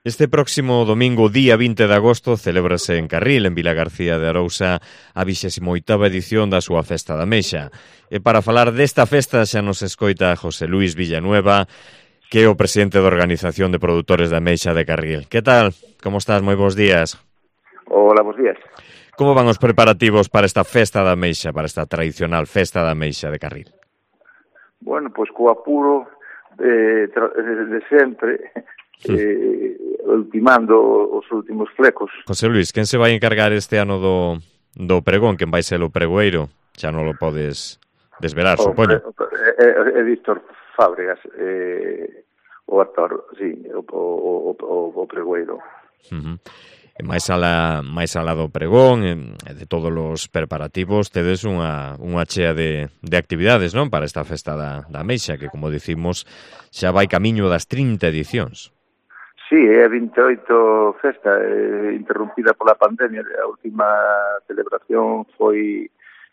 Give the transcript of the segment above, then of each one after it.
Este próximo domingo, día 20 de agosto, celébrase en Carril, en Vilagarcía de Arousa, a 28ª edición da súa Festa da Ameixa. E para falar desta festa xa nos escoita José Luis Villanueva, que é o presidente da Organización de Produtores da Ameixa de Carril. Que tal? Como estás? Moi bons días. Hola, bons días. Como van os preparativos para esta Festa da Ameixa, para esta tradicional Festa da Ameixa de Carril? Bueno, pois co apuro de sempre, ultimando os últimos flecos. José Luis, quen se vai encargar este ano do pregón? Quen vai ser o pregoeiro? Xa non lo podes desvelar, supoño. É Víctor Fábregas, o actor, sí, o pregoeiro. E máis alá do pregón, de todos os preparativos, tedes unha chea de actividades, non? Para esta festa da Ameixa, que, como dicimos, xa vai camiño das 30 edicións. Sí, é a 28 festa, interrumpida pola pandemia. A última celebración foi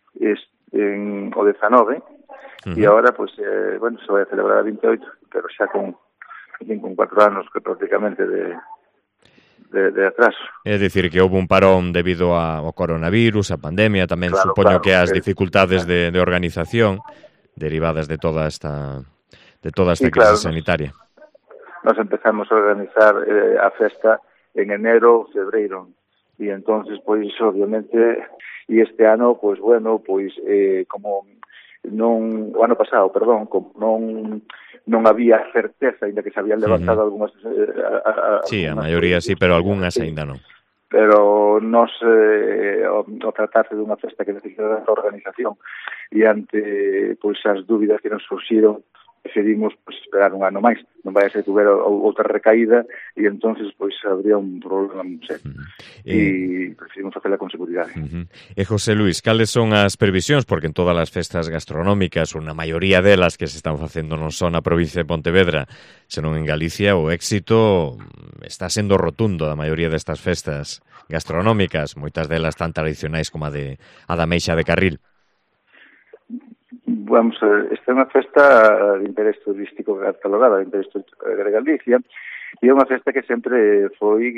o 19, e agora, pois, bueno, se vai a celebrar a 28, pero xa con 4 anos que prácticamente de atraso. É dicir, que houve un parón debido ao coronavirus, a pandemia, tamén claro, supoño que as dificultades de organización derivadas de toda esta crisis sanitaria. Nos empezamos a organizar a festa en enero, febreiro, e entonces, pois, obviamente, e este ano, pois, bueno, pois, como non, o ano pasado, perdón, como non había certeza, ainda que se habían levantado algunhas... Sí, a maioría sí, pero algunhas ainda non. Pero nos, o tratarse dunha festa que necesita da organización, e ante, pois, as dúbidas que nos surxiron, decidimos, pois, esperar un ano máis. Non vai a ser que hubiera outra recaída, e entonces, pois, habría un problema moi serio. E preferimos facela con seguridade. E José Luis, cales son as previsións? Porque en todas as festas gastronómicas, ou na maioría delas que se están facendo non só na provincia de Pontevedra, senón en Galicia, o éxito está sendo rotundo da maioría destas festas gastronómicas, moitas delas tan tradicionais como a da Ameixa de Carril. Vamos a ver, esta é unha festa de interés turístico catalogada, de interés turístico de Galicia, e é unha festa que sempre foi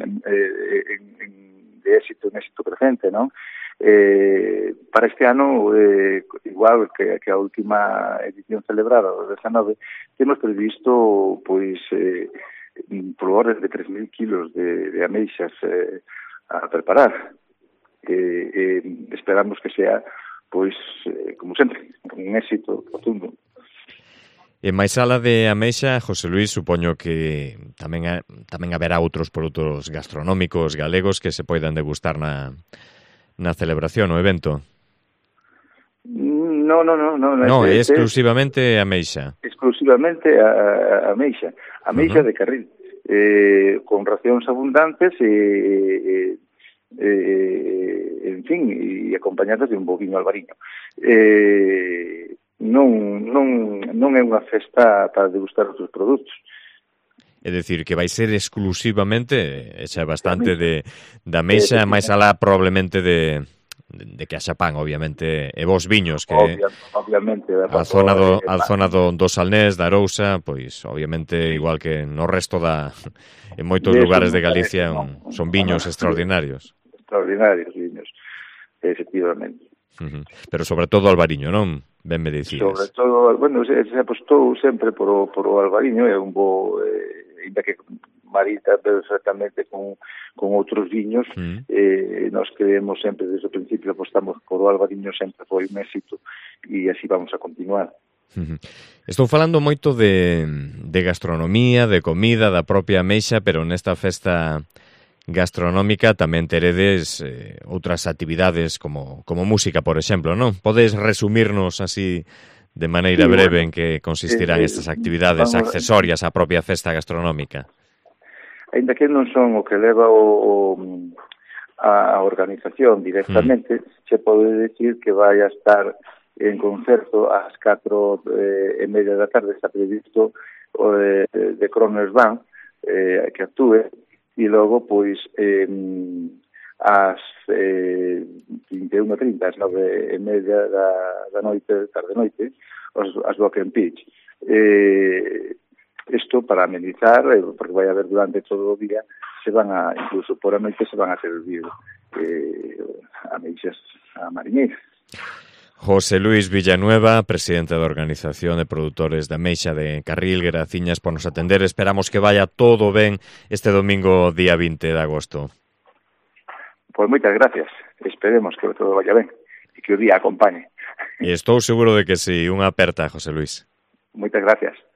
de éxito crecente, non? Para este ano, igual que a última edición celebrada, o 19, temos previsto, pois, por de 3.000 kilos de ameixas a preparar. Esperamos que sea, pois, como sempre, un éxito rotundo. E máis alá de ameixa, José Luis, supoño que tamén haberá outros produtos gastronómicos galegos que se poidan degustar na celebración, no evento. No, é exclusivamente ameixa. Exclusivamente a ameixa. Ameixa de Carril. Con racións abundantes en fin, e acompañadas de un boviño albariño. Non é unha festa para degustar os seus produtos. É dicir, que vai ser exclusivamente, xa bastante da meixa, máis alá probablemente de que haxa pan, obviamente, e vos viños, que obviamente, a zona do Salnés, da Arousa, pois, obviamente, igual que no resto en moitos lugares de Galicia, son viños extraordinarios. Extraordinarios viños, efectivamente. Pero sobre todo albariño, non? Ben me dicías. Sobre todo, bueno, se apostou sempre por o albariño, é un bo, ainda que marita perfectamente con outros viños, nós creemos sempre, desde o principio apostamos por o albariño, sempre foi un éxito, e así vamos a continuar. Estou falando moito de gastronomía, de comida, da propia ameixa, pero nesta festa gastronómica tamén teredes outras actividades como música, por exemplo, non? Podes resumirnos así de maneira breve en que consistirán estas actividades accesorias á propia festa gastronómica? Ainda que non son o que leva a organización directamente, se pode decir que vai a estar en concerto ás 4:30 da tarde, está previsto de Kronos Band que actúe, e logo, pois, ás 21:30, ás 9:30 da noite, tarde-noite, as Walk and Pitch. isto para amenizar, porque vai haber durante todo o día, incluso por a noite se van a servir ameixas a mariñeira. José Luis Villanueva, presidente da Organización de Produtores de Ameixa de Carril, graciñas por nos atender. Esperamos que vaya todo ben este domingo día 20 de agosto. Pois moitas gracias. Esperemos que todo vaya ben e que o día acompañe. Estou seguro de que sí. Unha aperta, José Luis. Moitas gracias.